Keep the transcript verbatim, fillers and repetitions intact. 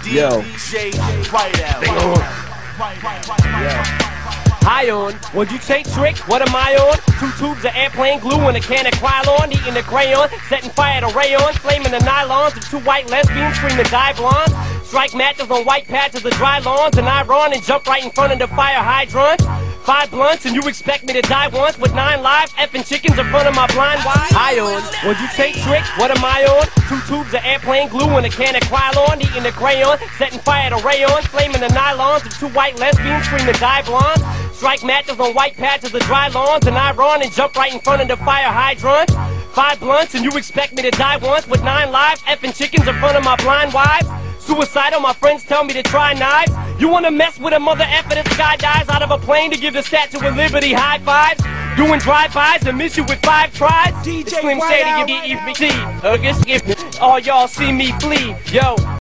Yo. They on. High on. Would you take trick? What am I on? Two tubes of airplane glue and a can of Krylon. Eating the crayon, setting fire to rayon. Flaming the nylons of two white lesbians screaming die blondes. Strike matches on white patches of dry lawns. And I run and jump right in front of the fire hydrants. Five blunts and you expect me to die once with nine lives, effing chickens in front of my blind wife. High on. Would you take trick? What am I on? Two tubes of airplane glue and a can of Krylon. Eating the crayon, setting fire to rayon. Flaming the nylons of two white lesbians screaming die blondes. Strike matches on white patches of dry lawns. And I run and jump right in front of the fire hydrants. Five blunts and you expect me to die once with nine lives, effing chickens in front of my blind wives. Suicidal, my friends tell me to try knives. You wanna mess with a mother effer that skydives out of a plane to give the Statue of Liberty high fives? Doing drive-bys and miss you with five tries? D J Slim Shady, give me E P T. All y'all see me flee, yo.